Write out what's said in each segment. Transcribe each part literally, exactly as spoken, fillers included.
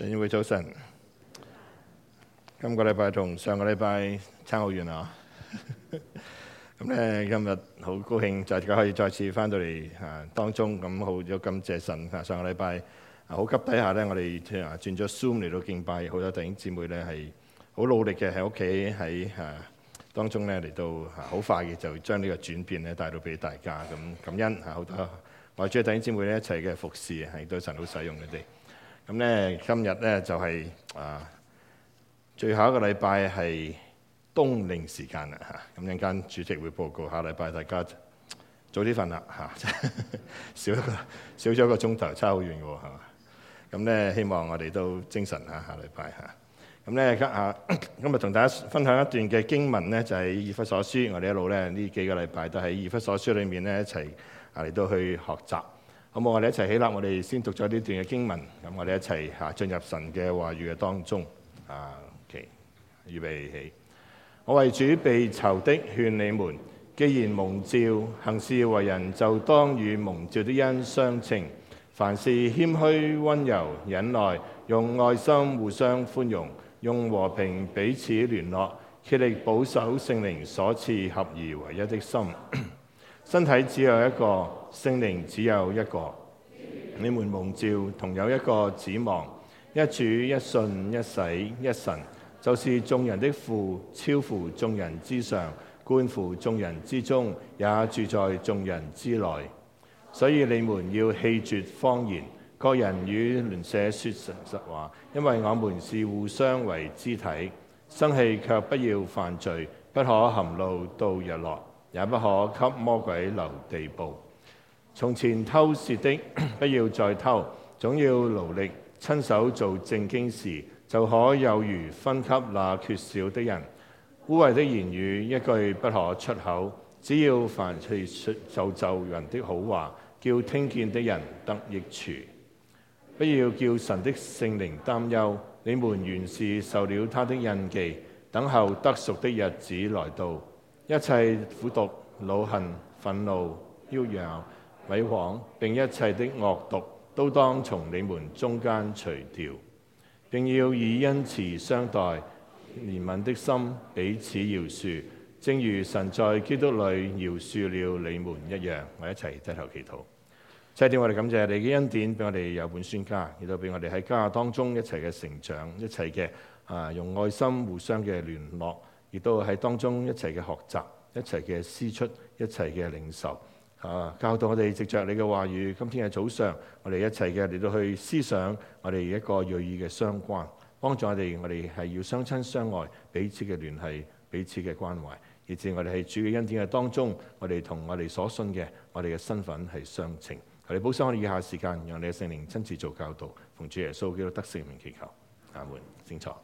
弟兄會早晨，今個禮拜同上個禮拜差好遠啊！咁咧今日好高興，就大家可以再次翻到嚟啊當中，咁好咗感謝神啊！上個禮拜啊好急底下咧，我哋啊轉咗 Zoom 嚟到敬拜，好多弟兄姊妹咧係好努力嘅喺屋企喺啊當中咧嚟到啊好快嘅就將呢個轉變咧帶到俾大家，咁感恩啊好多我主嘅弟兄姊妹咧一齊嘅服侍，係都神好使用佢哋。咁咧，今日咧就係、是、啊，最後一個禮拜係冬令時間啦嚇。咁陣間主席會報告，下禮拜大家早啲瞓啦嚇，少一個少咗一個鐘頭，差好遠嘅喎係嘛。咁咧，希望我哋都精神嚇，下禮拜嚇。咁咧，今啊今日同大家分享一段嘅經文咧，就係、是、以弗所書。我哋一路咧呢幾個禮拜都喺以弗所書裏面咧一齊啊嚟到去學習。好冇？我哋一齊起立，我哋先讀咗呢段嘅經文，咁我哋一齊嚇進入神嘅話語嘅當中。啊，OK，預備起。我為主被囚的勸你們，既然蒙召行事為人，就當與蒙召的恩相稱。凡事謙虛溫柔忍耐，用愛心互相寬容，用和平彼此聯絡，竭力保守聖靈所賜合而為一的心。身體只有一個，聖靈只有一個。你們蒙召同有一個指望，一主一信一洗一神，就是眾人的父，超乎眾人之上，觀乎眾人之中，也住在眾人之內。所以你們要棄絕謊言，各人與鄰舍說誠實話，因為我們是互相為肢體。生氣卻不要犯罪，不可含怒到日落，也不可給魔鬼留地步。從前偷竊的，不要再偷，總要勞力親手做正經事，就可有餘分給那缺少的人。污穢的言語一句不可出口，只要凡係造就人的好話，叫聽見的人得益處。不要叫神的聖靈擔憂，你們原是受了他的印記，等候得贖的日子來到。一切苦毒、惱恨、憤怒、憍擾、毀謗，並一切的惡毒，都當從你們中間除掉，並要以恩慈相待，憐憫的心彼此饒恕，正如神在基督裏饒恕了你們一樣。我一齊低頭祈禱。謝天，我哋感謝你嘅恩典，俾我哋有本宣家，亦都俾我哋喺家當中一齊嘅成長，一齊嘅啊用愛心互相嘅聯絡，亦都喺當中一齊嘅學習，一齊嘅思出，一齊嘅領受。啊！教導我哋藉着你嘅話語，今天嘅早上，我哋一齊嘅嚟到去思想我哋一個銳意嘅相關，幫助我哋，我哋係要相親相愛，彼此嘅聯繫，彼此嘅關懷，以至我哋喺主嘅恩典嘅當中，我哋同我哋所信嘅，我哋嘅身份係相稱。我哋保守我哋以下時間，讓你嘅聖靈親自做教導，奉主耶穌基督得聖名祈求，阿門。請坐。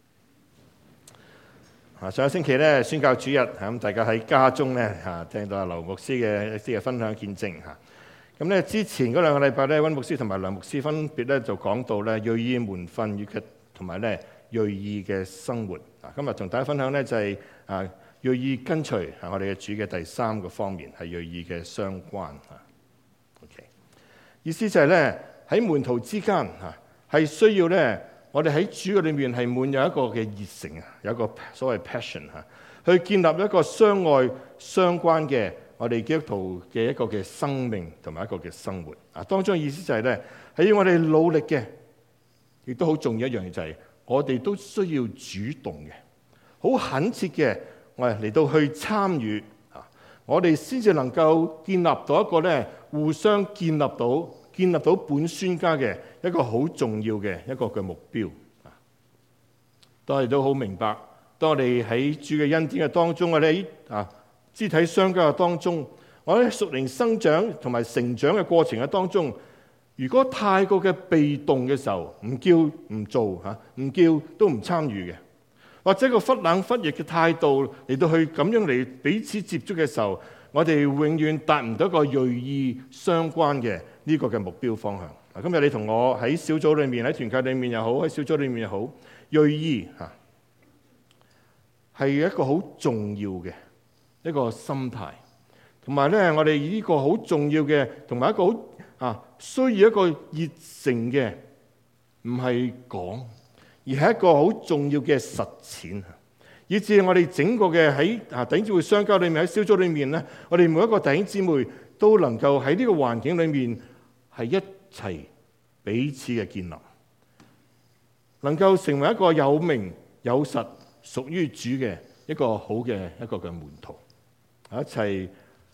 上個星期咧宣教主日，咁大家喺家中咧嚇聽到阿劉牧師嘅一啲嘅分享見證嚇。咁咧之前嗰兩個禮拜咧，溫牧師同埋梁牧師分別咧就講到咧銳意門訓以及同埋咧銳意嘅生活。啊，今日同大家分享咧就係啊銳意跟隨係我哋嘅主嘅第三個方面，係銳意嘅相關嚇。OK，意思就係咧喺門徒之間嚇係需要咧。我哋喺主嘅裏面係滿有一個嘅熱誠啊，有一個所謂 passion 嚇，去建立一個相愛相關嘅我哋基督徒嘅一個嘅生命同埋一個嘅生活啊。當中嘅意思就係咧，係要我哋努力嘅，亦都好重要一樣嘢就係我哋都需要主動嘅，好懇切嘅，我哋嚟到去參與啊，我哋先至能夠建立到一個咧互相建立到。建立到本宣家嘅一個好重要嘅一個嘅目標啊！當我哋都好明白，當我哋喺主嘅恩典嘅當中，我哋喺啊肢體相交嘅當中，我喺屬靈生長同埋成長嘅過程嘅當中，如果太過嘅被動嘅時候，唔叫唔做嚇，唔叫都唔參與嘅，或者個忽冷忽熱嘅態度嚟到去咁樣嚟彼此接觸嘅時候，我哋永遠達唔到一個銳意相關嘅呢個嘅目標方向。嗱，今日你同我喺小組裏面，喺團契裏面又好，喺小組裏面又好，銳意嚇係一個好重要嘅一個心態，同埋咧，我哋呢個好重要嘅，同埋一個好啊需要一個熱誠嘅唔係講，而係一個好重要嘅實踐，以致我哋整個嘅喺啊弟兄姊妹相交裏面，喺小組裏面咧，我哋每一個弟兄姊妹都能夠喺呢個環境裏面係一齊彼此嘅建立，能夠成為一個有名有實屬於主嘅一個好嘅一個嘅門徒，一齊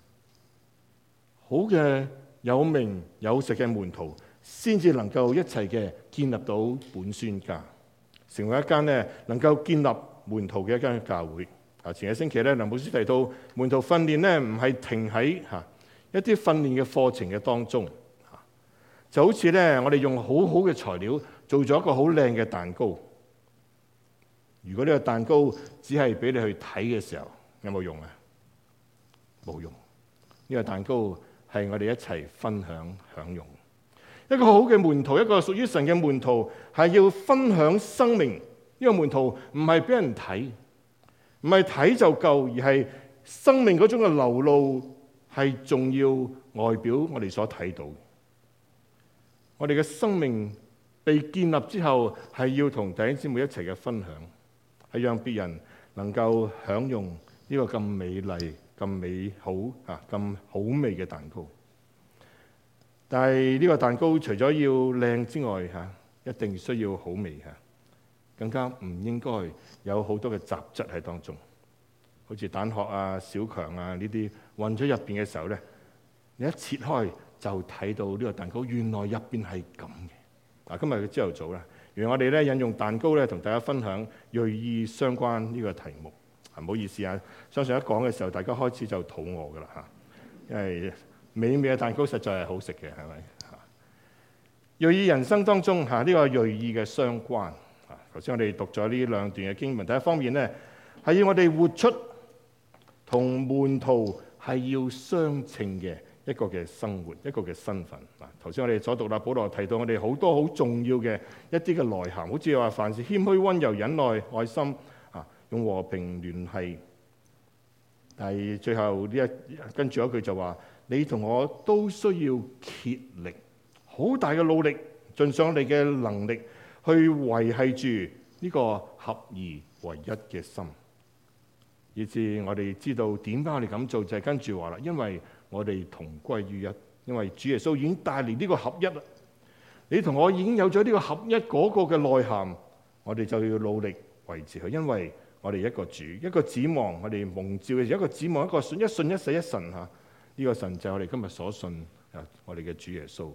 好嘅有名有實嘅門徒，先至能夠一齊嘅建立到本宣家，成為一間咧能夠建立門徒嘅一間教會。啊，前個星期咧，梁牧師提到門徒訓練咧，唔係停喺嚇一啲訓練嘅課程嘅當中，就好似咧我哋用好好嘅材料做咗一個好靚嘅蛋糕。如果呢個蛋糕只係俾你去睇嘅時候，有冇用啊？冇用。呢個蛋糕係我哋一齊分享享用。一個好嘅門徒，一個屬於神嘅門徒，係要分享生命。呢個門徒唔係俾人睇，唔係睇就夠，而係生命嗰種嘅流露係重要外表我哋所睇到。我哋嘅生命被建立之後，係要同弟兄姊妹一齊嘅分享，係讓別人能夠享用呢個咁美麗、咁美好啊、咁好味嘅蛋糕。但係呢個蛋糕除咗要靚之外，嚇一定需要好味嚇，更加唔應該有好多嘅雜質喺當中，好似蛋殼啊、小強啊呢啲混咗入邊嘅時候咧，你一切開就睇到呢個蛋糕原來入邊係咁嘅。嗱，今日嘅朝頭早啦，原來我哋咧引用蛋糕咧，同大家分享銳意相關呢個題目。唔好意思啊，相信一講嘅時候，大家開始就肚餓噶啦嚇，因為美味嘅蛋糕實在係好食嘅，係咪？銳意人生當中嚇呢個銳意嘅相關。頭先我哋讀咗呢兩段嘅經文，第一方面咧係要我哋活出同門徒係要相稱嘅一個嘅生活，一個嘅身份。嗱，頭先我哋所讀啦，保羅提到我哋好多好重要嘅一啲嘅內涵，好似話凡事謙虛、溫柔、忍耐、愛心啊，用和平聯繫。但係最後呢一跟住一句就話：你同我都需要竭力，好大嘅努力，盡上你嘅能力去維繫住呢個合而為一嘅心。以至我哋知道點解我哋咁做，就係跟住話啦，因為我哋同歸於一，因為主耶穌已經帶嚟呢個合一啦。你同我已經有咗呢個合一嗰個嘅內涵，我哋就要努力維持佢，因為我哋一個主，一個指望我哋蒙召嘅時候，一個指望一個信一信一死一神嚇。呢個神就係我哋今日所信啊，我哋嘅主耶穌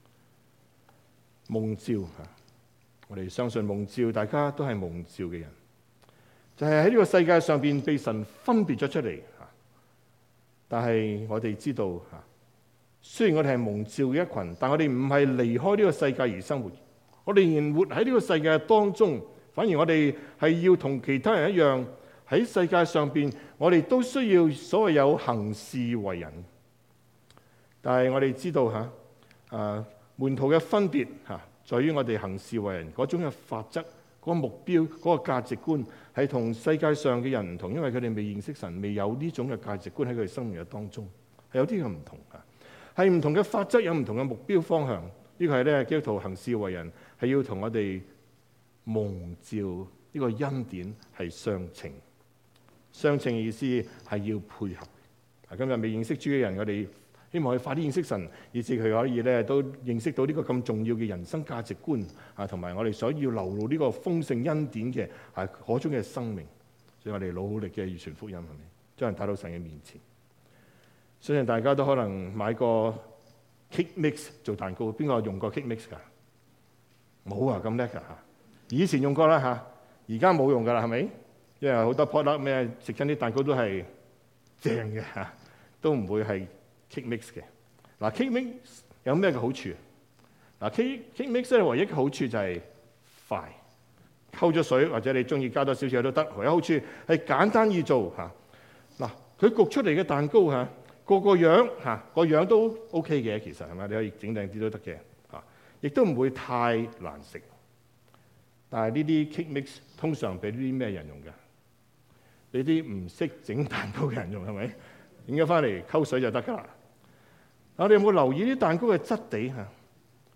蒙召嚇。我哋相信蒙召，大家都係蒙召嘅人，就係喺呢個世界上邊被神分別咗出嚟嚇。但係我哋知道嚇，雖然我哋係蒙召嘅一群，但我哋唔係離開呢個世界而生活。我哋仍然活喺呢個世界當中，反而我哋係要同其他人一樣喺世界上邊，我哋都需要所謂有行事為人。但係我哋知道嚇，啊門徒嘅分別嚇，在於我哋行事為人嗰種嘅法則、嗰個目標、嗰個價值觀係同世界上嘅人唔同，因為佢哋未認識神，未有呢種嘅價值觀喺佢哋生命嘅當中，係有啲嘅唔同啊，係唔同嘅法則，有唔同嘅目標方向。呢個係咧基督徒行事為人係要同我哋蒙召呢個恩典係相稱，相稱嘅意思係要配合。啊，今日未認識主嘅人，我哋希望佢快啲認識神，以至佢可以咧都認識到呢個咁重要嘅人生價值觀啊，同埋我哋所要流露呢個豐盛恩典嘅啊嗰種嘅生命。所以我哋努力嘅預傳福音，係咪將人帶到神嘅面前？相信大家都可能買過 cake mix 做蛋糕，邊個用過 cake mix 㗎？冇啊，咁叻㗎嚇！以前用過啦嚇，而家冇用㗎啦，係咪？因為好多 product 咩食親啲蛋糕都係正嘅嚇，都唔會係 cake mix 嘅。嗱 cake mix 有咩嘅好處？嗱 cake cake mix 咧唯一嘅好處就係快，溝咗水或者你中意加多少少都得。唯一好處係簡單易做嚇。嗱佢焗出嚟嘅蛋糕嚇，個個樣嚇個樣都 OK 嘅，其實係咪？你可以整靚啲都得嘅嚇，亦都唔會太難食。但係呢啲 cake mix 通常俾呢啲咩人用㗎？俾啲唔識整蛋糕嘅人用，係咪？影咗翻嚟溝水就得㗎啦。我哋有冇留意啲蛋糕嘅質地嚇？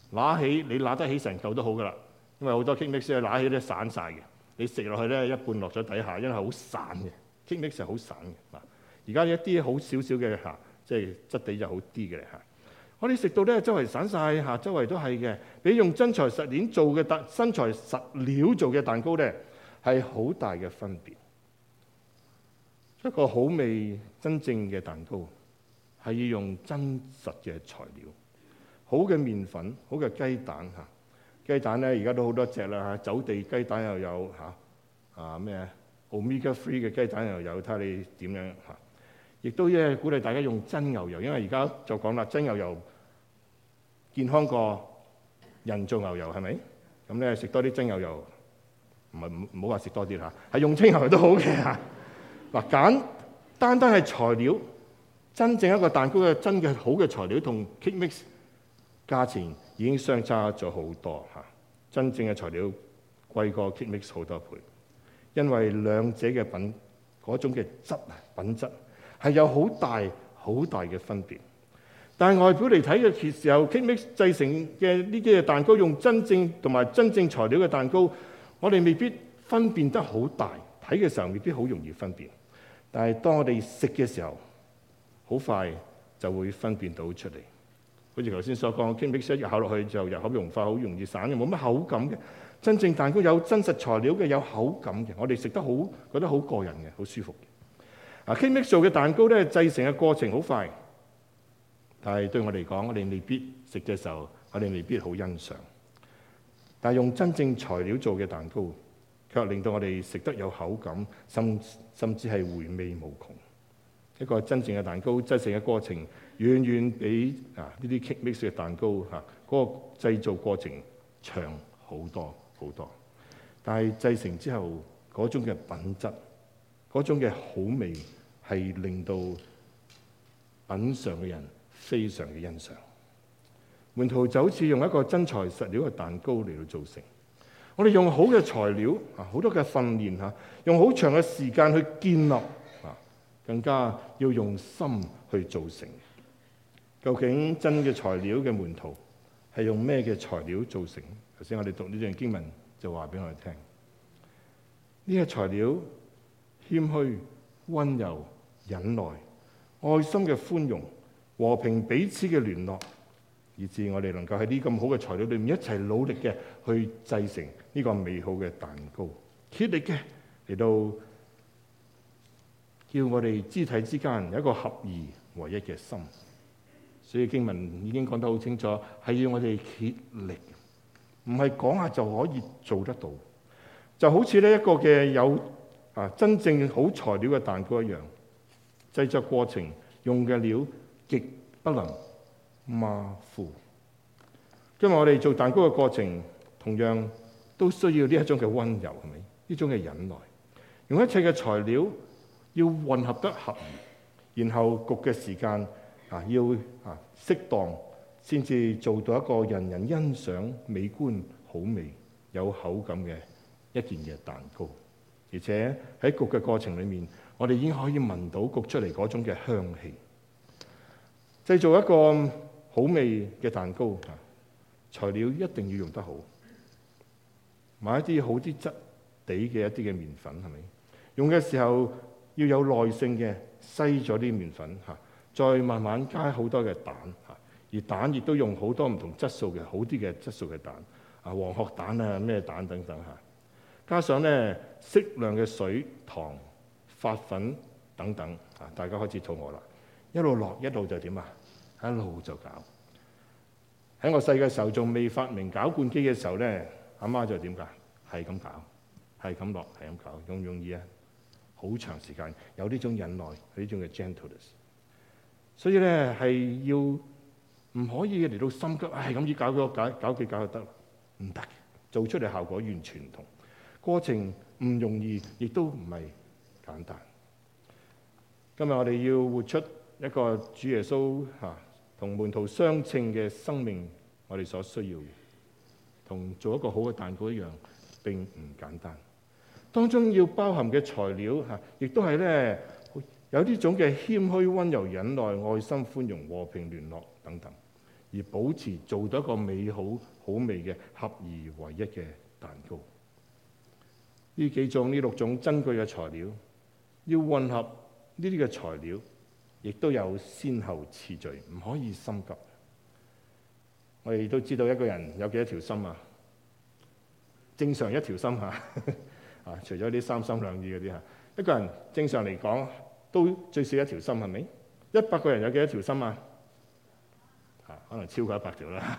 揦起你揦得起成嚿都好噶啦，因為好多 cake mix 咧揦起咧散晒嘅，你食落去咧一半落咗底下，因為好散嘅 cake mix 係好散嘅。嗱，而家一啲好少少嘅嚇，即係質地就好啲嘅嚇。我哋食到咧周圍散晒嚇，周圍都係嘅。比用真材實料做嘅蛋，真材實料做嘅蛋糕咧係好大嘅分別。一個好味真正嘅蛋糕係要用真實嘅材料，好嘅麵粉，好嘅雞蛋嚇。雞蛋咧而家都好多隻啦嚇，走地雞蛋又有嚇，啊咩 Omega three 嘅雞蛋又有，睇下你點樣嚇。亦都咧鼓勵大家用真牛油，因為而家就講啦，真牛油健康過人造牛油，係咪？咁咧食多啲真牛油，唔係唔唔好話食多啲嚇，係用清牛油都好嘅嚇。嗱，簡單單係材料，真正一個蛋糕嘅真嘅好嘅材料同 cake mix 價錢已經相差咗好多嚇。真正嘅材料貴過 cake mix 好多倍，因為兩者嘅品嗰種嘅質啊品質係有好大好大嘅分別。但係外表嚟睇嘅時候 cake mix 製成嘅呢啲嘅蛋糕用真正同埋真正材料嘅蛋糕，我哋未必分辨得好大，睇嘅時候未必好容易分辨。但係當我哋食嘅時候，好快就會分辨到出嚟。好似頭先所講 cake mix 一咬落去就入口融化，好容易散嘅，冇乜口感嘅。真正蛋糕有真實材料嘅，有口感嘅，我哋食得好覺得好過癮嘅，好舒服嘅。啊 cake mix 做嘅蛋糕咧，製成嘅過程好快。但係對我嚟講，我哋未必食嘅時候，我哋未必好欣賞。但係用真正材料做嘅蛋糕，卻令到我哋食得有口感，甚甚至係回味無窮。一個真正嘅蛋糕製成嘅過程，遠遠比啊呢啲 cake mix 嘅蛋糕嚇嗰個製造過程長好多好多。但係製成之後嗰種嘅品質，嗰種嘅好味，係令到品嚐嘅人非常嘅欣賞。門徒就好似用一個真材實料嘅蛋糕嚟到做成。我哋用好嘅材料啊，好多嘅訓練嚇，用好長嘅時間去建立啊，更加要用心去做成。究竟真嘅材料嘅門徒係用咩嘅材料做成？頭先我哋讀呢段經文就話俾我哋聽，呢個材料謙虛、溫柔、忍耐、愛心嘅寬容、和平彼此嘅聯絡，以致我哋能夠喺呢咁好嘅材料裏面一齊努力嘅去製成呢個美好嘅蛋糕，竭力嘅嚟到叫我哋肢體之間有一個合而為一嘅心。所以經文已經講得好清楚，係要我哋竭力，唔係講下就可以做得到。就好似呢一個嘅有啊真正好材料嘅蛋糕一樣，製作過程用嘅料極不能馬虎。今日我哋做蛋糕嘅過程，同樣都需要呢一種嘅溫柔，係咪？呢種嘅忍耐，用一切嘅材料要混合得合宜，然後焗嘅時間啊要啊適當，先至做到一個人人欣賞、美觀、好味、有口感嘅一件嘅蛋糕。而且喺焗嘅過程裏面，我哋已經可以聞到焗出嚟嗰種嘅香氣。製造一個好味嘅蛋糕，材料一定要用得好，買一啲好啲質地嘅一啲嘅麵粉，係咪？用嘅時候要有耐性嘅篩咗啲麵粉嚇，再慢慢加好多嘅蛋嚇，而蛋亦都用好多唔同質素嘅好啲嘅質素嘅蛋啊，黃殼蛋啊咩蛋等等嚇，加上咧適量嘅水、糖、發粉等等啊，大家開始肚餓啦，一路落一路就點啊？一路就搞。喺我細嘅時候仲未發明攪拌機嘅時候咧，阿媽就點㗎？係咁搞，係咁落，係咁搞，容唔容易啊？好長時間，有呢種忍耐，有呢種嘅 gentleness。所以咧係要唔可以嚟到心急，係咁依搞咗搞搞幾搞就得，唔得嘅，做出嚟效果完全唔同。過程唔容易，亦都唔係簡單。今日我哋要活出一個主耶穌嚇同門徒相稱嘅生命，我哋所需要嘅，同做一個好嘅蛋糕一樣，並唔簡單。當中要包含嘅材料嚇，亦都係咧有呢種嘅謙虛、溫柔、忍耐、愛心、寬容、和平、聯絡等等。 而保持做到一個美好好味嘅合而為一嘅蛋糕。呢幾種呢六種珍貴嘅材料，要混合呢啲嘅材料，亦都有先後次序，唔可以心急。我哋都知道一個人有幾多條心啊？正常一條心嚇啊，除咗啲三心兩意嗰啲嚇，一個人正常嚟講都最少一條心，係咪？一百個人有幾多條心啊？啊，可能超過一百條啦。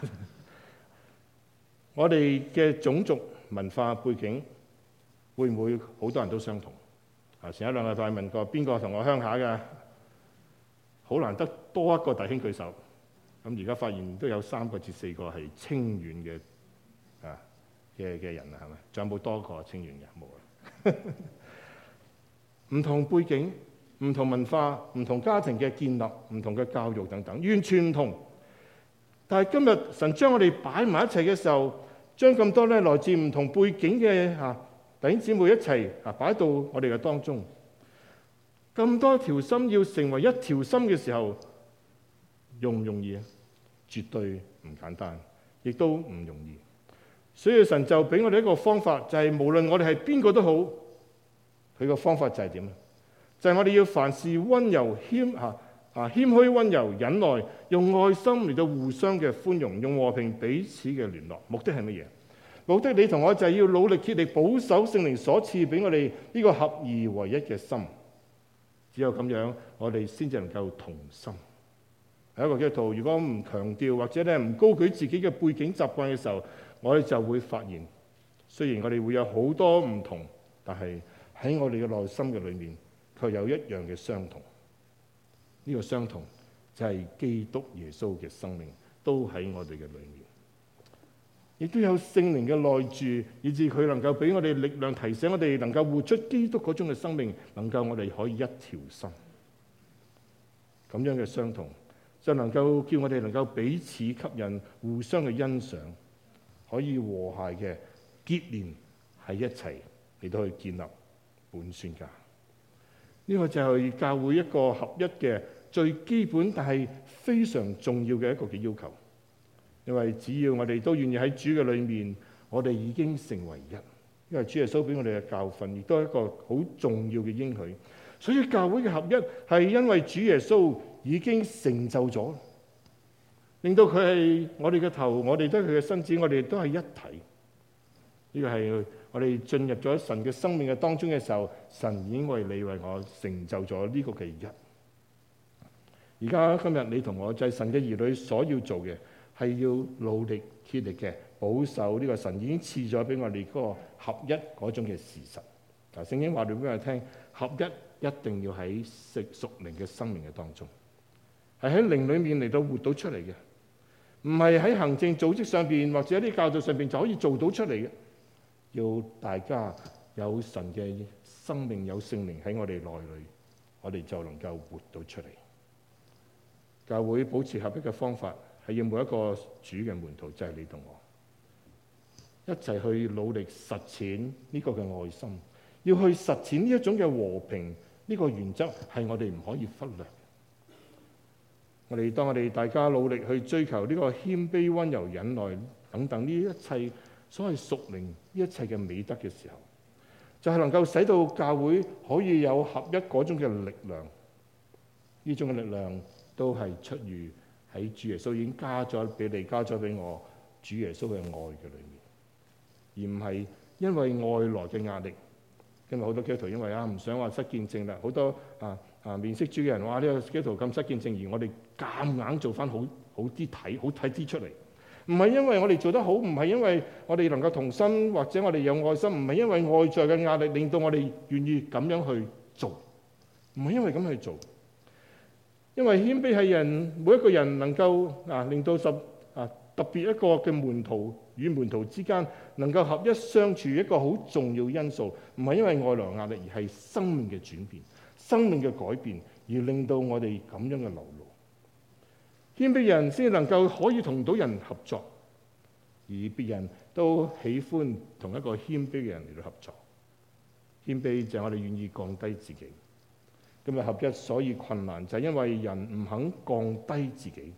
我哋嘅種族文化背景會唔會好多人都相同？啊，前一兩個禮拜問過邊個同我鄉下嘅，好難得多一個弟兄舉手。咁而家發現都有三個至四個係清遠嘅啊嘅嘅人啊，係咪？仲有冇多個清遠嘅？冇啦。唔同背景、唔同文化、唔同家庭嘅建立、唔同嘅教育等等，完全唔同。但係今日神將我哋擺埋一齊嘅時候，將咁多咧來自唔同背景嘅嚇弟兄姊妹一齊啊擺到我哋嘅當中。咁多條心要成為一條心嘅時候，容唔容易啊？絕對唔簡單，亦都唔容易。所以神就俾我哋一個方法，就係無論我哋係邊個都好，佢個方法就係點啊？就係我哋要凡事溫柔謙嚇啊謙虛溫柔忍耐，用愛心嚟到互相嘅寬容，用和平彼此嘅聯絡。目的係乜嘢？目的你同我就係要努力竭力保守聖靈所賜俾我哋呢個合而為一嘅心。只有咁樣，我哋先至能夠同心。喺一個基督徒，如果唔強調或者咧唔高舉自己嘅背景習慣嘅時候，我哋就會發現，雖然我哋會有好多唔同，但係喺我哋嘅內心嘅裏面，卻有一樣嘅相同。呢個相同就係基督耶穌嘅生命都喺我哋嘅裏面，亦都有聖靈嘅內住，以致佢能夠俾我哋力量，提醒我哋能夠活出基督嗰種嘅生命，能夠我哋可以一條心。咁樣嘅相同，就能夠叫我哋能夠彼此吸引，互相嘅欣賞，可以和諧嘅結連喺一齊嚟到去建立本宣家。呢個就係教會一個合一嘅最基本，但係非常重要嘅一個嘅要求。因為只要我哋都願意喺主嘅裏面，我哋已經成為一。因為主耶穌俾我哋嘅教訓，亦都係一個好重要嘅應許。所以教會嘅合一係因為主耶穌已經成就咗，令到佢係我哋嘅頭，我哋都係佢嘅身子，我哋都係一體。呢個係我哋進入咗神嘅生命嘅當中嘅時候，神已經為你為我成就咗呢個嘅一。而家今日你同我就係神嘅兒女所要做嘅，係要努力竭力嘅保守呢個神已經賜咗俾我哋嗰個合一嗰種嘅事實。嗱，聖經話俾我哋聽，合一一定要喺食屬靈嘅生命嘅當中，係喺靈裏面嚟到活到出嚟嘅，唔係喺行政組織上邊或者一啲教導上邊就可以做到出嚟嘅。要大家有神嘅生命，有聖靈喺我哋內裏，我哋就能夠活到出嚟。教會保持合一嘅方法係要每一個主嘅門徒，就係你同我一齊去努力實踐呢個嘅愛心，要去實踐呢一種嘅和平，呢個原則係我哋唔可以忽略。我哋當我哋大家努力去追求呢個謙卑、溫柔、忍耐等等呢一切所謂屬靈呢一切嘅美德嘅時候，就係能夠使到教會可以有合一嗰種嘅力量。呢種嘅力量都係出於喺主耶穌已經加咗俾你，加咗俾我主耶穌嘅愛嘅裏面，而唔係因為外來嘅壓力。今日好多基督徒因為啊唔想話失見證啦，好多啊啊面色主嘅人話呢個基督徒咁失見證，而我哋夾硬做翻好好啲睇好睇啲出嚟。唔係因為我哋做得好，唔係因為我哋能夠同心，或者我哋有愛心，唔係因為外在嘅壓力令到我哋願意咁樣去做，唔係因為咁去做。因為謙卑係人每一個人能夠啊令到十啊特別一個嘅門徒與門徒之間能夠合一相處，一個好重要因素，唔係因為外來壓力，而係生命嘅轉變、生命嘅改變，而令到我哋咁樣嘅流露。謙卑人先能夠可以同到人合作，而別人都喜歡同一個謙卑嘅人嚟到合作。謙卑就係我哋願意降低自己。今日合一所以困難，就係因為人唔肯降低自己，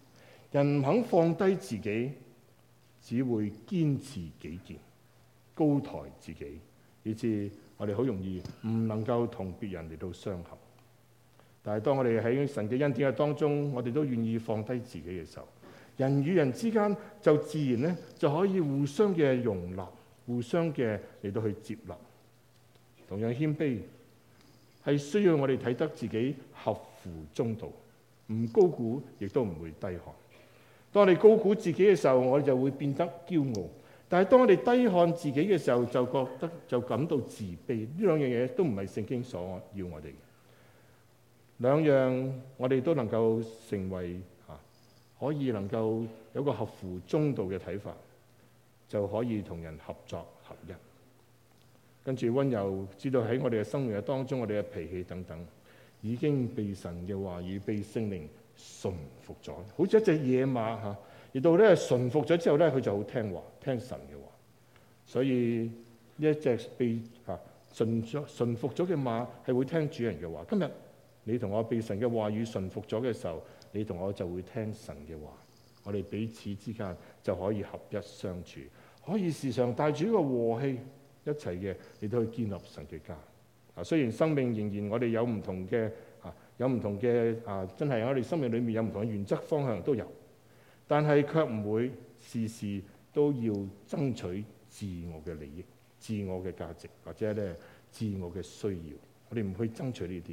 人唔肯放低自己，只會堅持己見，高抬自己，以致我哋好容易唔能夠同別人嚟到相合。但係當我哋喺神嘅恩典嘅當中，我哋都願意放低自己嘅時候，人與人之間就自然咧就可以互相嘅容納，互相嘅嚟到去接納。同樣謙卑係需要我哋睇得自己合乎中道，唔高估亦都唔會低看。當我哋高估自己嘅時候，我哋就會變得驕傲；但係當我哋低看自己嘅時候，就覺得就感到自卑。呢兩樣嘢都唔係聖經所要我哋嘅。兩樣我哋都能夠成為啊，可以能夠有個合乎中道嘅睇法，就可以同人合作合一。跟住溫柔，知道喺我哋嘅生命嘅當中，我哋嘅脾氣等等，已經被神嘅話語、被聖靈馴服咗，好似一隻野馬嚇。而到咧馴服咗之後咧，佢就好聽話，聽神嘅話。所以呢一隻被嚇馴咗馴服咗嘅馬係會聽主人嘅話。今日你同我被神嘅話語馴服咗嘅時候，你同我就會聽神嘅話。我哋彼此之間就可以合一相處，可以時常帶住一個和氣一齊嘅嚟到去建立神嘅家。啊，雖然生命仍然我哋有唔同嘅啊，有唔同嘅啊，真係我哋生命裏面有唔同嘅原則方向都有，但係卻唔會事事都要爭取自我嘅利益、自我嘅價值或者咧自我嘅需要。我哋唔去爭取呢啲。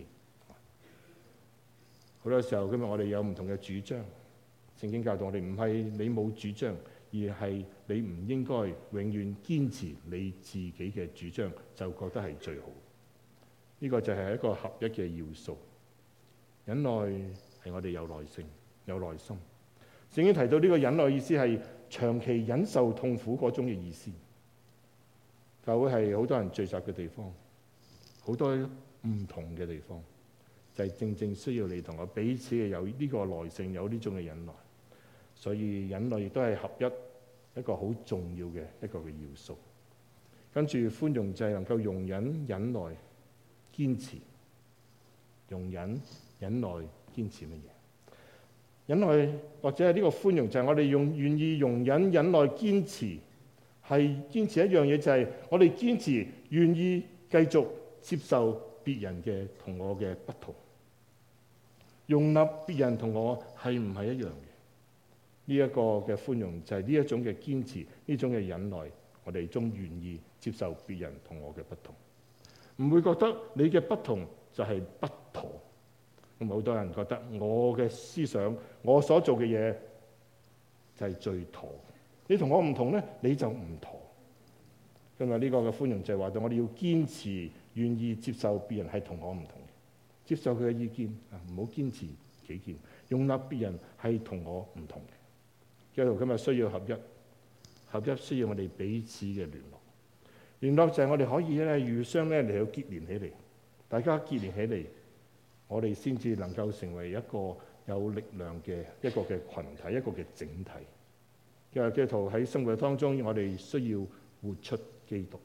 好多時候今日我哋有唔同嘅主張，聖經教導我哋唔係你冇主張，而係你唔應該永遠堅持你自己嘅主張就覺得係最好。呢個就係一個合一嘅要素。忍耐係我哋有耐性、有耐心。聖經提到呢個忍耐意思係長期忍受痛苦嗰種嘅意思。教會係好多人聚集嘅地方，好多唔同嘅地方，就係正正需要你同我彼此嘅有呢個耐性，有呢種嘅忍耐。所以忍耐亦都係合一一個好重要嘅一個嘅要素。跟住寬容就係能夠容忍、忍耐、堅持。容忍、忍耐、堅持乜嘢？忍耐或者係呢個寬容就係我哋用願意容忍、忍耐、堅持，係堅持一樣嘢，就係我哋堅持願意繼續接受別人嘅同我嘅不同，容納別人同我係唔係一樣嘅？呢一個嘅寬容就係呢一種嘅堅持，呢種嘅忍耐，我哋終願意接受別人同我嘅不同，唔會覺得你嘅不同就係不妥。咁好多人覺得我嘅思想、我所做嘅嘢就係最妥，你同我唔同咧，你就唔妥。今日呢個嘅寬容就係話到我哋要堅持，願意接受別人係同我唔同嘅，接受佢嘅意見啊，唔好堅持己見，容納別人係同我唔同嘅。基督徒今日需要合一，合一需要我哋彼此嘅聯絡。聯絡就係我哋可以咧互相咧嚟到結連起嚟，大家結連起嚟，我哋先至能夠成為一個有力量嘅一個嘅群體，一個嘅整體。因為基督徒喺生活當中，我哋需要活出基督。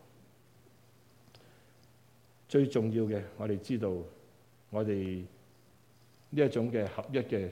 最重要嘅，我哋知道，我哋呢一種嘅合一嘅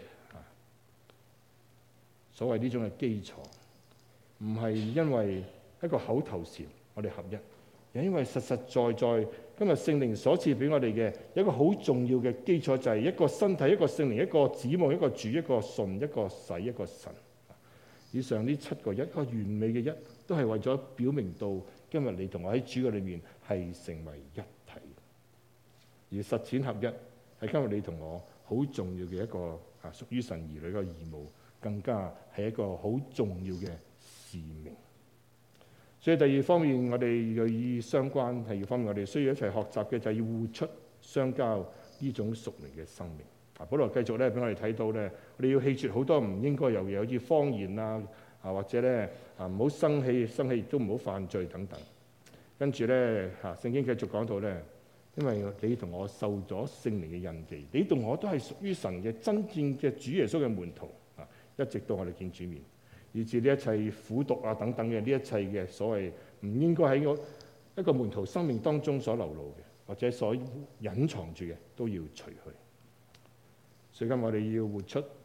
所謂呢種嘅基礎，唔係因為一個口頭禪我哋合一，而係因為實實在在今日聖靈所賜俾我哋嘅一個好重要嘅基礎，就係一個身體、一個聖靈、一個指望、一個主、一個信、一個洗、一個神。以上呢七個一，一個完美嘅一，都係為咗表明到今日你同我喺主嘅裏面係成為一體。而實踐合一係今日你同我好重要嘅一個啊，屬於神兒女嘅義務，更加係一個好重要嘅使命。所以第二方面，我哋與相關係二方面，我哋需要一齊學習嘅就係要活出相交呢種屬靈嘅生命。啊，保羅繼續咧俾我哋睇到咧，我哋要棄絕好多唔應該有嘅嘢，好似謊言啊，啊或者咧啊唔好生氣，生氣亦都唔好犯罪等等。跟住咧嚇，聖經繼續講到咧，因為你同我受咗聖靈嘅印記，你同我都係屬於神嘅真正嘅主耶穌嘅門徒啊，一直到我哋見主面。以至呢一切苦毒啊等等嘅呢一切嘅所謂唔應該喺我一個門徒生命當中所流露嘅，或者所隱藏住嘅，都要除去。所以今日我哋要活出啊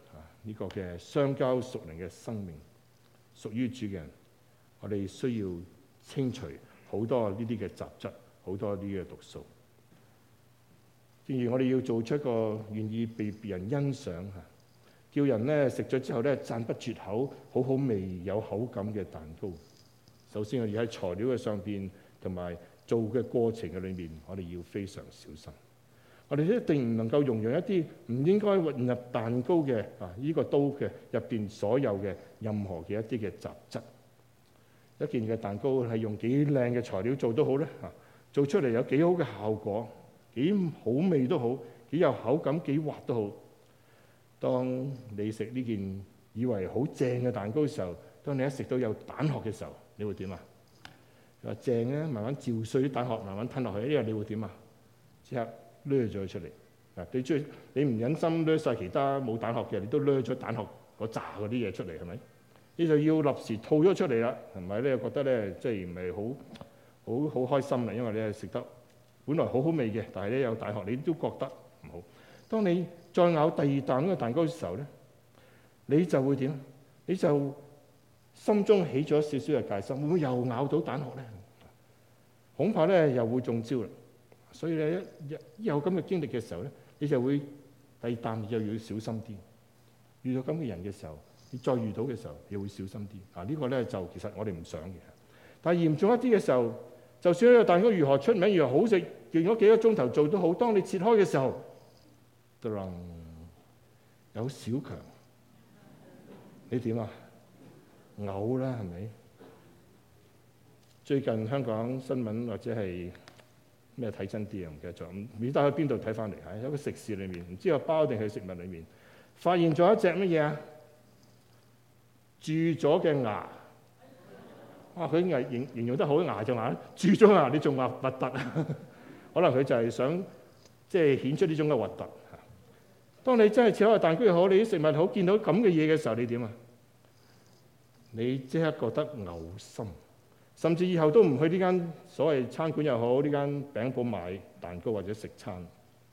呢個嘅相交屬靈嘅生命，屬於主嘅人，我哋需要清除好多呢啲嘅雜質，好多呢啲嘅毒素。正如我哋要做出一個願意被別人欣賞嚇，叫人咧食咗之後咧讚不絕口，好好味有口感嘅蛋糕。首先我哋喺材料嘅上邊同埋做嘅過程嘅裏面，我哋要非常小心。我哋一定唔能夠容讓一啲唔應該混入蛋糕嘅啊呢個刀嘅入邊所有嘅任何嘅一啲嘅雜質。一件嘅蛋糕係用幾靚嘅材料做都好咧嚇，做出嚟有幾好嘅效果，幾好味都好，幾有口感，幾滑都好。當你食呢件以為好正嘅蛋糕嘅時候，當你一食到有蛋殼嘅時候，你會點啊？佢話正咧，慢慢嚼碎啲蛋殼，慢慢吞落去，因為你會點啊？即刻掠咗佢出嚟。嗱，你中意你唔忍心掠晒其他冇蛋殼嘅，你都掠咗蛋殼嗰扎嗰啲嘢出嚟，係咪？你就要立時吐咗出嚟啦，係咪咧？覺得咧即係唔係好好好開心啦，因為你係食得本來好好味嘅，但係咧有蛋殼，你都覺得唔好。當你再咬第二啖嗰個蛋糕嘅時候咧，你就會點？你就心中起咗少少嘅戒心，會唔會又咬到蛋殼咧？恐怕咧又會中招啦。所以咧一有咁嘅經歷嘅時候咧，你就會第二啖又要小心啲。遇到咁嘅人嘅時候，你再遇到嘅時候，你會小心啲。啊，呢個咧就其實我哋唔想嘅。但係嚴重一啲嘅時候，就算呢個蛋糕如何出名、如何好食，用咗幾個鐘頭做都好，當你切開嘅時候，突然有小強，你點啊？嘔啦，係咪？最近香港新聞或者係咩睇真啲啊？唔記得咗，唔記得喺邊度睇翻嚟？喺一個食肆裏面，唔知個包定係食物裏面，發現咗一隻乜嘢啊？蛀咗嘅牙。哇！佢形形形容得好，牙就牙，蛀咗牙你仲話核突啊？可能佢就係想即係顯出呢種嘅核突。當你真係切開個蛋糕又好，你啲食物好，見到咁嘅嘢嘅時候，你點啊？你即刻覺得嘔心，甚至以後都唔去呢間所謂餐館又好，呢間餅鋪買蛋糕或者食餐，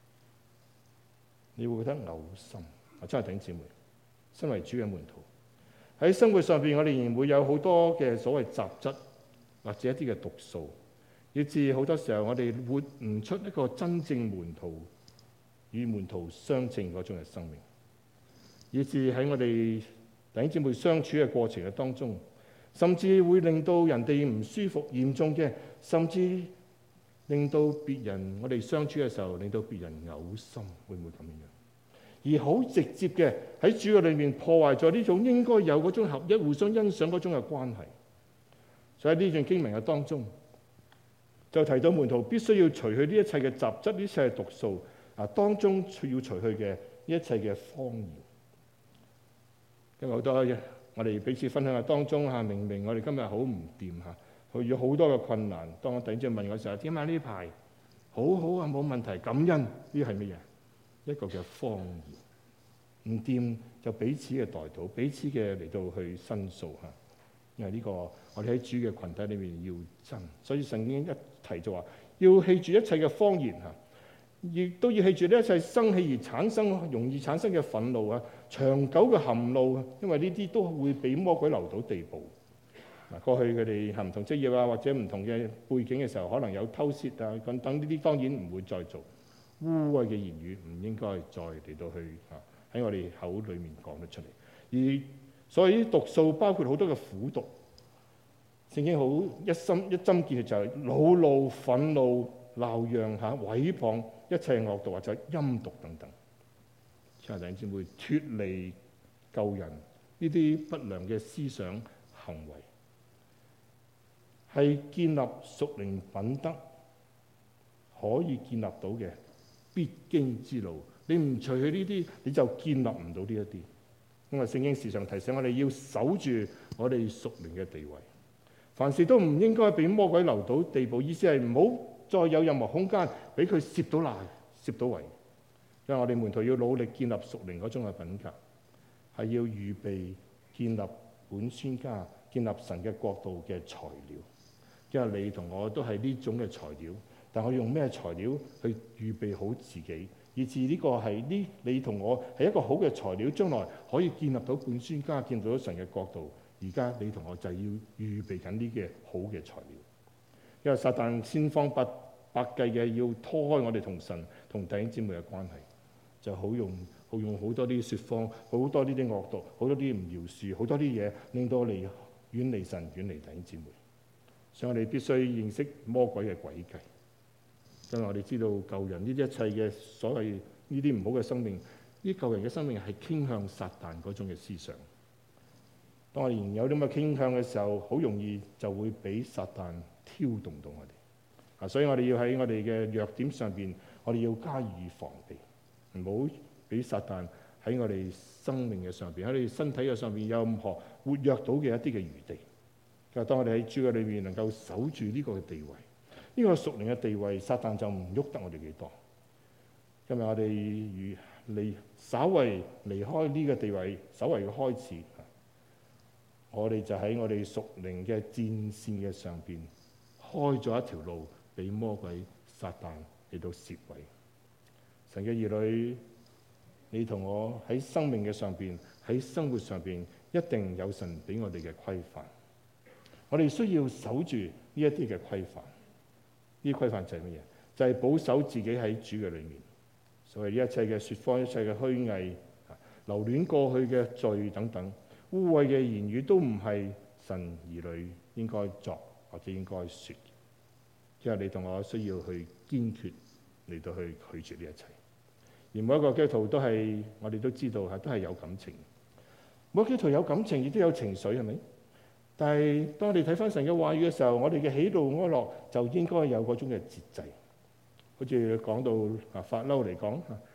你會覺得嘔心。啊，真係弟兄姊妹，身為主嘅門徒喺生活上邊，我哋仍然會有好多嘅所謂雜質或者一啲嘅毒素，以致好多時候我哋活唔出一個真正門徒與門徒相稱嗰種嘅生命，以致喺我哋弟兄姊妹相處嘅過程嘅當中，甚至會令到人哋唔舒服，嚴重嘅，甚至令到別人我哋相處嘅時候，令到別人嘔心，會唔會咁樣？而好直接嘅喺主嘅裏面破壞咗呢種應該有嗰種合一、互相欣賞嗰種嘅關係。所以喺呢段經文嘅當中，就提到門徒必須要除去呢一切嘅雜質、呢一切嘅毒素啊，當中要除去嘅呢一切嘅謊言。今日好多嘅我哋彼此分享嘅當中嚇，明明我哋今日好唔掂嚇，去咗好多嘅困難。當我弟兄問我嘅時候，點解呢排好好啊，冇問題，感恩呢係乜嘢？一個嘅謊言，唔掂就彼此嘅代禱，彼此嘅嚟到去申訴嚇。因為呢個我哋喺主嘅群體裏面要真，所以聖經一提就話要棄住一切嘅謊言嚇，亦都要棄住呢一切生氣而產生容易產生嘅憤怒啊，長久嘅含怒啊，因為呢啲都會俾魔鬼留到地步。嗱，過去佢哋係唔同職業啊，或者唔同嘅背景嘅時候，可能有偷竊啊等等呢啲，當然唔會再做。污穢嘅言語唔應該再嚟到去啊喺我哋口裏面講得出嚟，而所以啲毒素包括好多嘅苦毒。聖經好一心一針見血就係惱怒、憤怒、鬧嚷嚇、毀謗一切惡毒或者陰毒等等。親愛的弟兄姊妹，脫離舊人呢啲不良嘅思想行為，係建立屬靈品德可以建立到嘅必經之路。你唔除去呢啲，你就建立唔到呢一啲。因為聖經時常提醒我哋要守住我哋屬靈嘅地位，凡事都唔應該俾魔鬼留到地步。意思係唔好再有任何空間俾佢攝到賴、攝到圍。因為我哋門徒要努力建立屬靈嗰種嘅品格，係要預備建立本宣家、建立神嘅國度嘅材料。因為你同我都係呢種嘅材料，但我用咩材料去預備好自己，以以至呢個係呢你同我係一個好嘅材料，將來可以建立到本宣家，建立到神嘅國度。而家你同我就係要預備緊呢嘅好嘅材料，因為撒旦千方百百計嘅要拖開我哋同神同弟兄姊妹嘅關係，就好用好用好多啲説謊，好多呢啲惡毒，好多啲唔饒恕，好多啲嘢令到我哋遠離神，遠離弟兄姊妹。所以我哋必須認識魔鬼嘅詭計。因為我哋知道舊人呢啲一切嘅所謂呢啲唔好嘅生命，呢舊人嘅生命係傾向撒旦嗰種嘅思想。當我哋有啲咁嘅傾向嘅時候，好容易就會俾撒旦挑動到我哋。啊，所以我哋要喺我哋嘅弱點上邊，我哋要加以防備，唔好俾撒旦喺我哋生命嘅上邊，喺我哋身體嘅上邊有任何活躍到嘅一啲嘅餘地。就當我哋喺主嘅裏面能夠守住呢個嘅地位，呢個屬靈嘅地位，撒旦就唔喐得我哋幾多。今日我哋如離稍為離開呢個地位，稍為嘅開始，我哋就喺我哋屬靈嘅戰線嘅上邊開咗一條路，俾魔鬼撒旦嚟到攝位。神嘅兒女，你同我喺生命嘅上邊，喺生活上邊，一定有神俾我哋嘅規範。我哋需要守住呢一啲嘅規範。呢啲規範就係乜嘢？就係、是、保守自己喺主嘅裏面。所謂呢一切嘅説謊、一切嘅虛偽、留戀過去嘅罪等等，污穢嘅言語都唔係神兒女應該作或者應該説。因為你同我需要去堅決嚟到去拒絕呢一切。而每一個基督徒都係，我哋都知道係都係有感情。每個基督徒有感情，亦都有情緒，係咪？但係當我哋睇翻神嘅話語嘅時候，我哋嘅喜怒哀樂就應該有嗰種嘅節制。好似講到啊發嬲嚟講，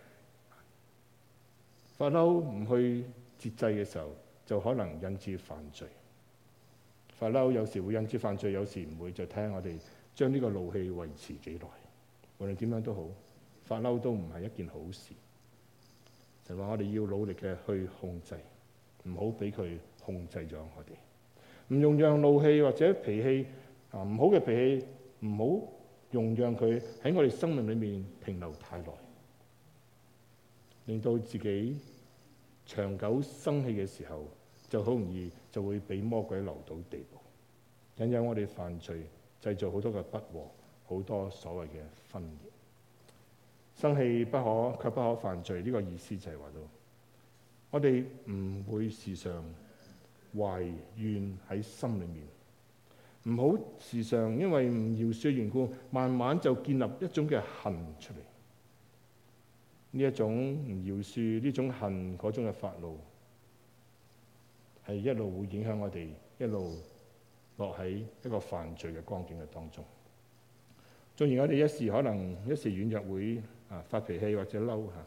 發嬲唔去節制嘅時候，就可能引致犯罪。發嬲有時會引致犯罪，有時唔會，就睇下我哋將呢個怒氣維持幾耐。無論點樣都好，發嬲都唔係一件好事。就話我哋要努力嘅去控制，唔好俾佢控制咗我哋。唔用讓怒氣或者脾氣啊唔好嘅脾氣，唔好用讓佢喺我哋生命裏面停留太耐，令到自己長久生氣嘅時候，就好容易就會俾魔鬼留到地步，引誘我哋犯罪，製造好多嘅不和，好多所謂嘅分裂。生氣不可，卻不可犯罪。呢個意思就係話到，我哋唔會時常懷怨喺心裏面，唔好時常因為唔饒恕緣故，慢慢就建立一種嘅恨出嚟。呢一種唔饒恕，呢種恨嗰種嘅發怒，係一路會影響我哋，一路落喺一個犯罪嘅光景嘅當中。縱然我哋一時可能一時軟弱會啊發脾氣或者嬲嚇，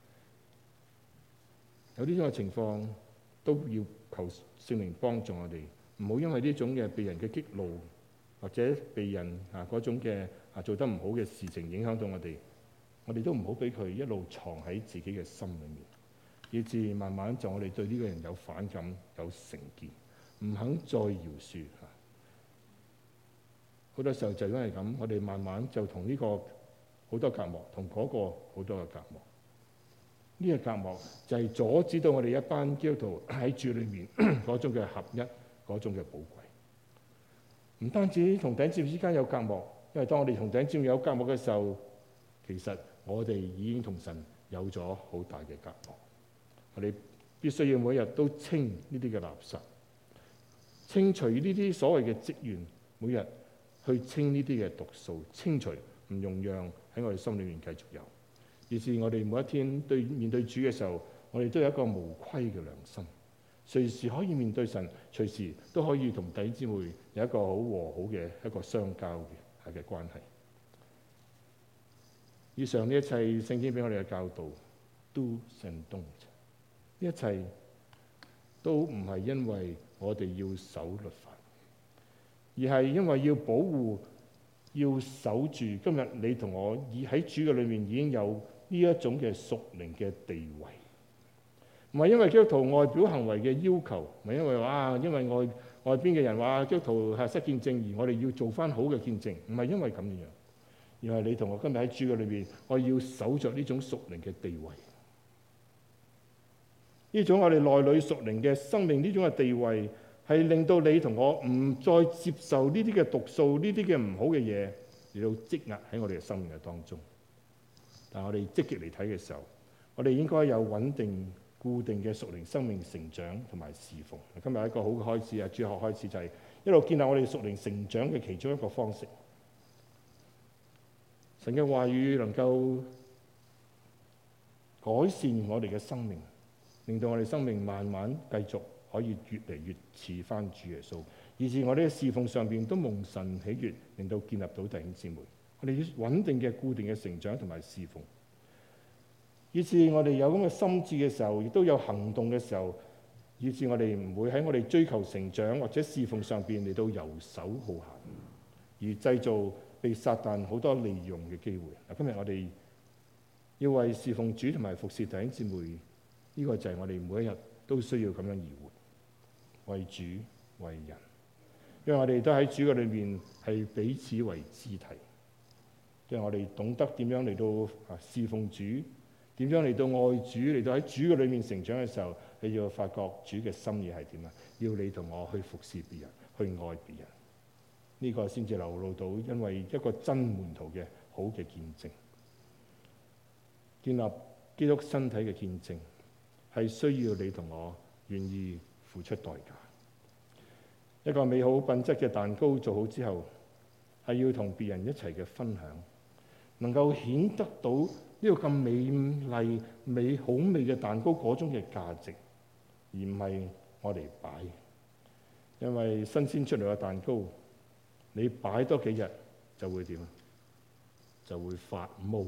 有呢種嘅情況都要求聖靈幫助我哋，唔好因為呢種嘅被人嘅激怒或者被人啊嗰種嘅啊做得唔好嘅事情影響到我哋，我哋都唔好俾佢一路藏喺自己嘅心裏面，以致慢慢就我哋對呢個人有反感、有成見，唔肯再饒恕嚇。好多時候就因為咁，我哋慢慢就同呢個好多隔膜，同嗰個好多嘅隔膜。呢個隔膜就係阻止到我哋一班基督徒喺主裏面嗰種嘅合一，嗰種嘅寶貴。唔單止同弟兄姊妹之間有隔膜，因為當我哋同弟兄姊妹有隔膜嘅時候，其實我哋已經同神有咗好大嘅隔膜。我哋必須要每日都清呢啲嘅垃圾，清除呢啲所謂嘅積怨，每日去清呢啲嘅毒素，清除，唔容讓喺我哋心裏面繼續有。於是我哋每一天對面對主嘅時候，我哋都有一個無虧嘅良心，隨時可以面對神，隨時都可以同弟兄姊妹有一個好和好嘅一個相交嘅嘅關係。以上呢一切聖經俾我哋嘅教導，do's and don'ts，呢一切都唔係因為我哋要守律法，而係因為要保護、要守住今日你同我已喺主嘅裏面已經有呢一種嘅屬靈嘅地位。唔係因為基督徒外表行為嘅要求，唔係因為話因為外外邊嘅人話基督徒係失見證，而我哋要做翻好嘅見證，唔係因為咁樣，而而係你同我今日喺主嘅裏邊，我要守着呢種屬靈嘅地位，呢種我哋內裏屬靈嘅生命，呢種嘅地位係令到你同我唔再接受呢啲嘅毒素，呢啲嘅唔好嘅嘢嚟到積壓喺我哋嘅生命嘅當中。但係我哋積極嚟睇嘅時候，我哋應該有穩定固定嘅屬靈生命成長同埋侍奉。今日一個好嘅開始啊，主學開始就係一路建立我哋屬靈成長嘅其中一個方式。神嘅話語能夠改善我哋嘅生命，令到我哋生命慢慢繼續可以越嚟越似翻主耶穌，以致我哋嘅侍奉上邊都蒙神喜悅，令到建立到弟兄姊妹。我哋要穩定嘅固定嘅成長同埋侍奉，以致我哋有咁嘅心志嘅時候，亦都有行動嘅時候，以致我哋唔會喺我哋追求成長或者侍奉上邊嚟到遊手好閒，而製造被撒旦好多利用嘅機會。嗱，今日我哋要為侍奉主同埋服侍弟兄姊妹，呢個就係我哋每一日都需要咁樣而活，為主為人，因為我哋都喺主嘅裏面係彼此為肢體。即係我哋懂得點樣嚟到啊侍奉主，點樣嚟到愛主，嚟到喺主嘅裏面成長嘅時候，你要發覺主嘅心意係點啊？要你同我去服侍別人，去愛別人，呢、這個先至流露到因為一個真門徒嘅好嘅見證，建立基督身體嘅見證，係需要你同我願意付出代價。一個美好品質嘅蛋糕做好之後，係要同別人一齊嘅分享，能夠顯得到呢個咁美麗、美好味嘅蛋糕嗰種嘅價值，而唔係我哋擺。因為新鮮出嚟嘅蛋糕，你擺多幾日就會點啊？就會發毛。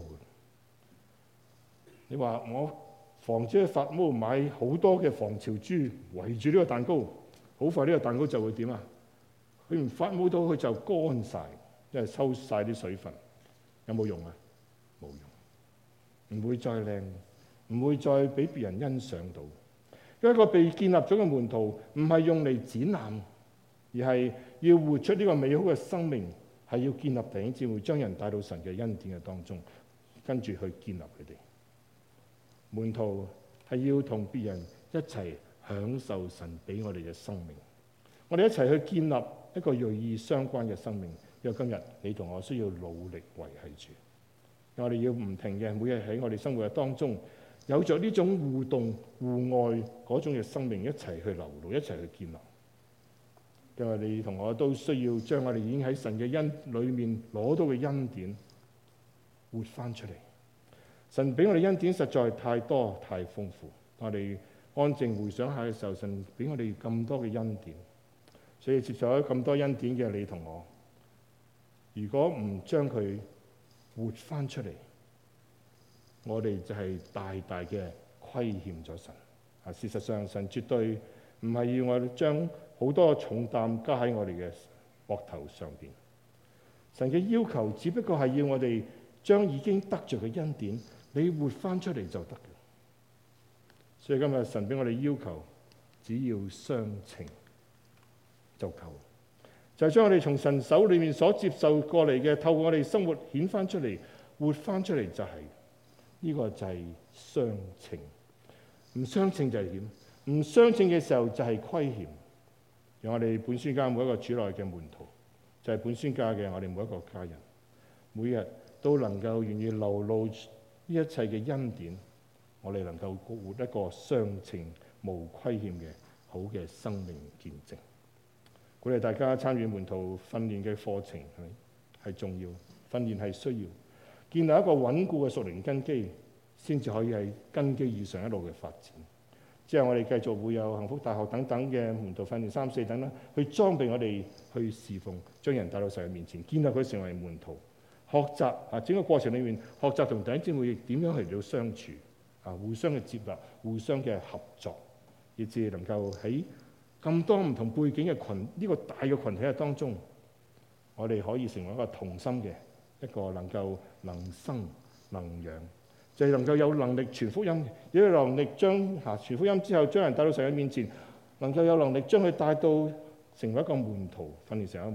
你話我防止佢發毛，買好多嘅防潮珠圍住呢個蛋糕，好快呢個蛋糕就會點啊？佢唔發毛到，佢就乾晒，因為收晒啲水分。有冇用啊？冇用，唔會再靚，唔會再俾別人欣賞到。因為一個被建立咗嘅門徒，唔係用嚟展覽，而係要活出呢個美好嘅生命，係要建立弟兄姊妹，將人帶到神嘅恩典嘅當中，跟住去建立佢哋。門徒係要同別人一齊享受神俾我哋嘅生命，我哋一齊去建立一個銳意相關嘅生命。因為今日你同我需要努力維繫住，我哋要唔停嘅每日喺我哋生活嘅當中，有着呢種互動互愛嗰種嘅生命，一齊去流露，一齊去建立。因為你同我都需要將我哋已經喺神嘅恩裏面攞到嘅恩典活翻出嚟。神俾我哋恩典實在太多太豐富，我哋安靜回想下嘅時候，神俾我哋咁多嘅恩典，所以接受咗咁多恩典嘅你同我，如果唔將佢活翻出嚟，我哋就係大大嘅虧欠咗神。啊，事實上神絕對唔係要我哋將好多重擔加喺我哋嘅膊頭上邊。神嘅要求只不過係要我哋將已經得着嘅恩典，你活翻出嚟就得嘅。所以今日神俾我哋要求，只要相稱就夠。就係將我哋從神手裏面所接受過嚟嘅，透過我哋生活顯翻出嚟，活翻出嚟就係、是、呢、這個就係相稱。唔相稱就係點？唔相稱嘅時候就係虧欠。讓我哋本宣家每一個主內嘅門徒，就係、是、本宣家嘅我哋每一個家人，每日都能夠願意流露呢一切嘅恩典，我哋能夠活一個相稱無虧欠嘅好嘅生命見證。鼓勵大家參與門徒訓練嘅課程係重要，訓練係需要建立一個穩固嘅屬靈根基，先至可以喺根基以上一路嘅發展。之後我哋繼續會有幸福大學等等嘅門徒訓練三四等啦，去裝備我哋去侍奉，將人帶到神嘅面前，建立佢成為門徒。學習啊，整個過程裏面學習同弟兄姊妹點樣去到相處啊，互相嘅接納，互相嘅合作，以至能夠喺咁多唔同背景嘅群呢、這個大嘅群體嘅當中，我哋可以成為一個同心嘅一個能夠能生能養，就係、是、能夠有能力傳福音，有能力將嚇傳福音之後將人帶到神嘅面前，能夠有能力將佢帶到成為一個門徒，訓練成為一個門徒，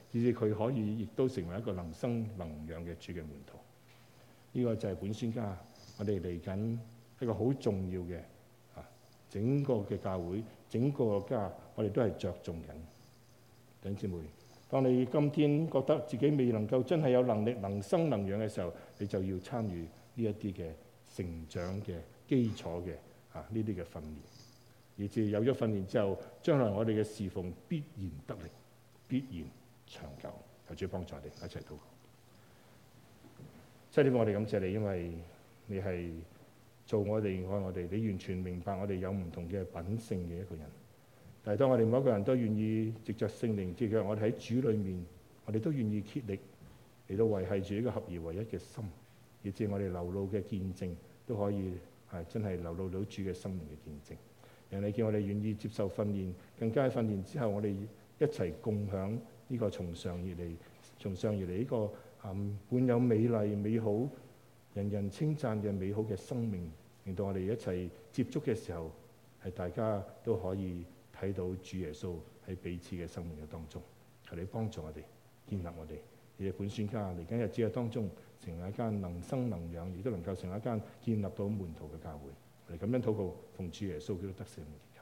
以至佢可以亦都成為一個能生能養嘅主嘅門徒。呢、這個就係本宣家，我哋嚟緊一個好重要嘅啊，整個嘅教會，整個家，我哋都係着重緊。弟兄姊妹，當你今天覺得自己未能夠真係有能力能生能養嘅時候，你就要參與呢一啲嘅成長嘅基礎嘅啊呢啲嘅訓練，以至有咗訓練之後，將來我哋嘅侍奉必然得力，必然長久。求主幫助我哋一齊禱告。七點，我哋感謝你，因為你係做我哋愛我哋，你完全明白我哋有唔同嘅品性嘅一個人。但係當我哋每一個人都願意藉着聖靈，藉着我哋喺主裏面，我哋都願意竭力嚟到維係住呢個合而為一嘅心，以至我哋流露嘅見證都可以係真係流露到主嘅生命嘅見證。讓你叫我哋願意接受訓練，更加喺訓練之後，我哋一齊共享呢個從上而嚟、從上而嚟呢個嗯滿有美麗、美好、人人稱讚嘅美好嘅生命，令到我哋一齊接觸嘅時候，係大家都可以睇到主耶穌喺彼此嘅生命嘅當中。求你幫助我哋，建立我哋，你嘅本宣家嚟緊日子嘅當中，成為一間能生能養，亦都能夠成為一間建立到門徒嘅教會。我哋咁樣禱告，奉主耶穌基督得勝名祈求。